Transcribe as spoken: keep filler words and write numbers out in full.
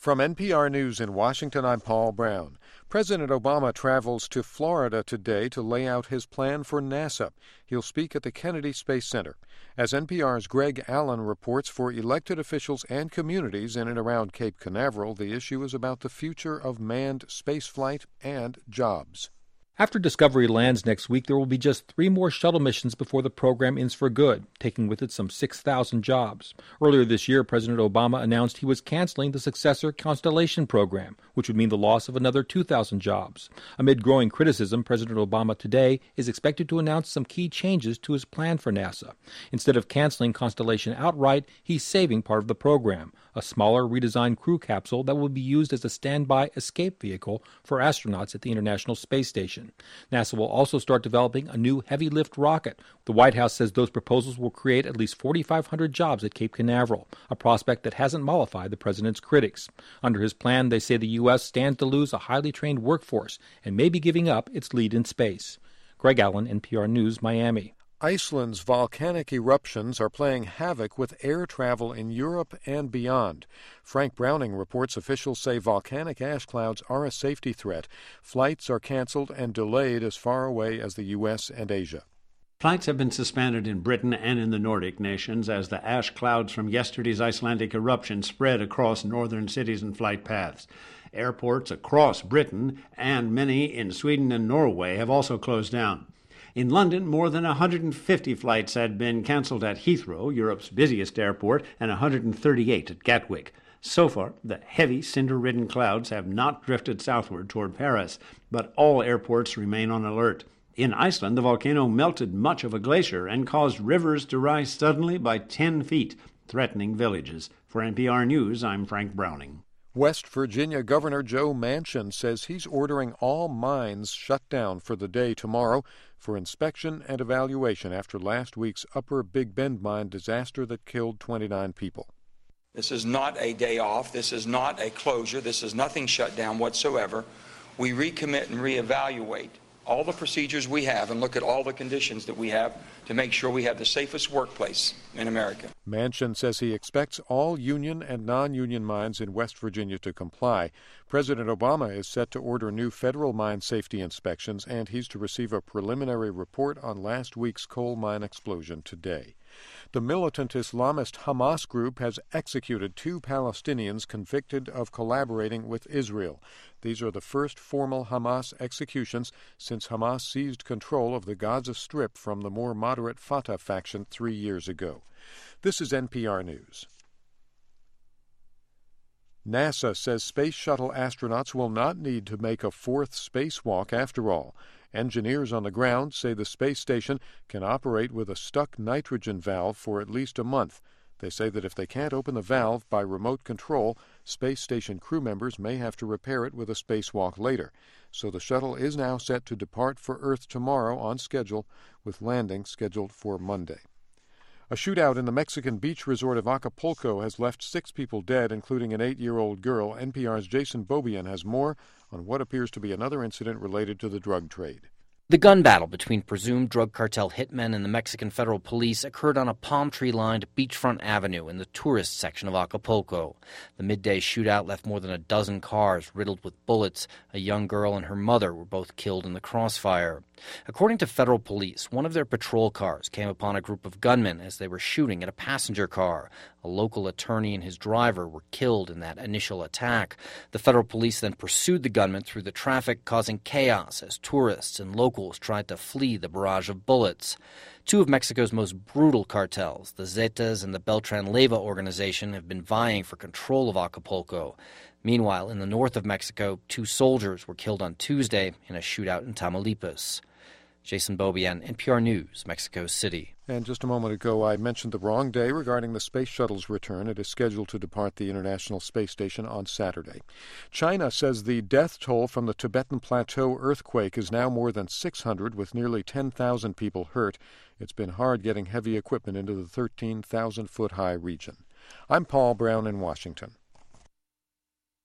From N P R News in Washington, I'm Paul Brown. President Obama travels to Florida today to lay out his plan for NASA. He'll speak at the Kennedy Space Center. As N P R's Greg Allen reports, for elected officials and communities in and around Cape Canaveral, the issue is about the future of manned spaceflight and jobs. After Discovery lands next week, there will be just three more shuttle missions before the program ends for good, taking with it some six thousand jobs. Earlier this year, President Obama announced he was canceling the successor Constellation program, which would mean the loss of another two thousand jobs. Amid growing criticism, President Obama today is expected to announce some key changes to his plan for NASA. Instead of canceling Constellation outright, he's saving part of the program, a smaller, redesigned crew capsule that will be used as a standby escape vehicle for astronauts at the International Space Station. NASA will also start developing a new heavy-lift rocket. The White House says those proposals will create at least forty-five hundred jobs at Cape Canaveral, a prospect that hasn't mollified the president's critics. Under his plan, they say the U S stands to lose a highly trained workforce and may be giving up its lead in space. Greg Allen, N P R News, Miami. Iceland's volcanic eruptions are playing havoc with air travel in Europe and beyond. Frank Browning reports officials say volcanic ash clouds are a safety threat. Flights are canceled and delayed as far away as the U S and Asia. Flights have been suspended in Britain and in the Nordic nations as the ash clouds from yesterday's Icelandic eruption spread across northern cities and flight paths. Airports across Britain and many in Sweden and Norway have also closed down. In London, more than one hundred fifty flights had been cancelled at Heathrow, Europe's busiest airport, and one hundred thirty-eight at Gatwick. So far, the heavy cinder-ridden clouds have not drifted southward toward Paris, but all airports remain on alert. In Iceland, the volcano melted much of a glacier and caused rivers to rise suddenly by ten feet, threatening villages. For N P R News, I'm Frank Browning. West Virginia Governor Joe Manchin says he's ordering all mines shut down for the day tomorrow for inspection and evaluation after last week's Upper Big Bend mine disaster that killed twenty-nine people. This is not a day off. This is not a closure. This is nothing shut down whatsoever. We recommit and reevaluate all the procedures we have and look at all the conditions that we have to make sure we have the safest workplace in America. Manchin says he expects all union and non-union mines in West Virginia to comply. President Obama is set to order new federal mine safety inspections, and he's to receive a preliminary report on last week's coal mine explosion today. The militant Islamist Hamas group has executed two Palestinians convicted of collaborating with Israel. These are the first formal Hamas executions since Hamas seized control of the Gaza Strip from the more moderate Fatah faction three years ago. This is N P R News. NASA says space shuttle astronauts will not need to make a fourth spacewalk after all. Engineers on the ground say the space station can operate with a stuck nitrogen valve for at least a month. They say that if they can't open the valve by remote control, space station crew members may have to repair it with a spacewalk later. So the shuttle is now set to depart for Earth tomorrow on schedule, with landing scheduled for Monday. A shootout in the Mexican beach resort of Acapulco has left six people dead, including an eight-year-old girl. N P R's Jason Beaubien has more on what appears to be another incident related to the drug trade. The gun battle between presumed drug cartel hitmen and the Mexican federal police occurred on a palm tree-lined beachfront avenue in the tourist section of Acapulco. The midday shootout left more than a dozen cars riddled with bullets. A young girl and her mother were both killed in the crossfire. According to federal police, one of their patrol cars came upon a group of gunmen as they were shooting at a passenger car. A local attorney and his driver were killed in that initial attack. The federal police then pursued the gunmen through the traffic, causing chaos as tourists and locals tried to flee the barrage of bullets. Two of Mexico's most brutal cartels, the Zetas and the Beltran Leyva organization, have been vying for control of Acapulco. Meanwhile, in the north of Mexico, two soldiers were killed on Tuesday in a shootout in Tamaulipas. Jason Beaubien, N P R News, Mexico City. And just a moment ago, I mentioned the wrong day regarding the space shuttle's return. It is scheduled to depart the International Space Station on Saturday. China says the death toll from the Tibetan Plateau earthquake is now more than six hundred, with nearly ten thousand people hurt. It's been hard getting heavy equipment into the thirteen thousand foot high region. I'm Paul Brown in Washington.